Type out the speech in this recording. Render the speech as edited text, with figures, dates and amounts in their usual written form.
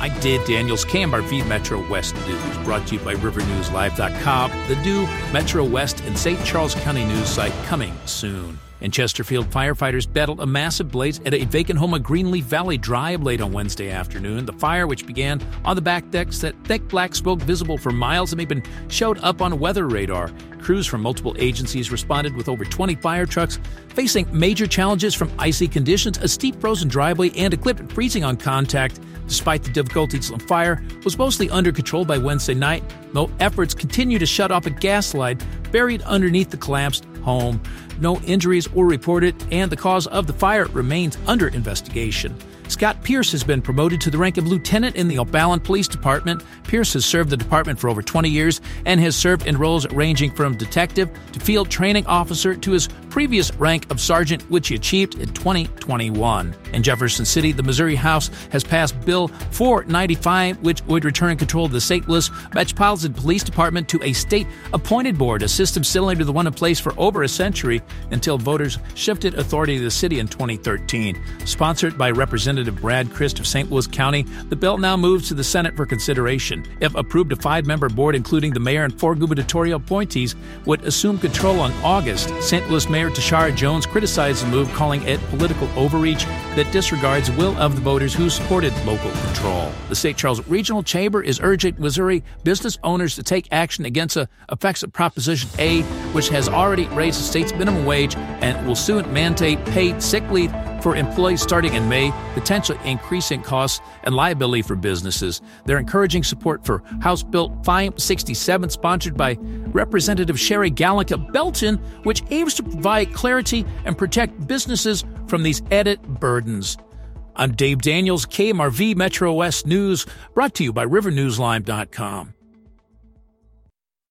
I'm Dave Daniels, KMRV Metro West News, brought to you by RiverNewsLive.com, the new Metro West and St. Charles County news site coming soon. In Chesterfield, firefighters battled a massive blaze at a vacant home on Greenleaf Valley Drive late on Wednesday afternoon. The fire, which began on the back deck, set thick black smoke visible for miles and even showed up on weather radar. Crews from multiple agencies responded with over 20 fire trucks, facing major challenges from icy conditions, a steep frozen driveway, and equipment freezing on contact. Despite the difficulties, the fire was mostly under control by Wednesday night, though efforts continue to shut off a gas line buried underneath the collapsed home. No injuries were reported, and the cause of the fire remains under investigation. Scott Pierce has been promoted to the rank of lieutenant in the O'Fallon Police Department. Pierce has served the department for over 20 years and has served in roles ranging from detective to field training officer to his previous rank of sergeant, which he achieved in 2021. In Jefferson City, the Missouri House has passed Bill 495, which would return control of the St. Louis Metropolitan Police Department to a state-appointed board, a system similar to the one in place for over a century until voters shifted authority to the city in 2013. Sponsored by Representative Brad Christ of St. Louis County, the bill now moves to the Senate for consideration. If approved, a 5-member board, including the mayor and 4 gubernatorial appointees, would assume control in August. St. Louis Mayor Tashara Jones criticized the move, calling it political overreach that disregards the will of the voters who supported local control. The St. Charles Regional Chamber is urging Missouri business owners to take action against the effects of Proposition A, which has already raised the state's minimum wage and will soon mandate paid sick leave for employees starting in May, potentially increasing costs and liability for businesses. They're encouraging support for House Bill 567, sponsored by Representative Sherry Gallick of Belton, which aims to provide clarity and protect businesses from these added burdens. I'm Dave Daniels, KMRV Metro West News, brought to you by RiverNewsLive.com.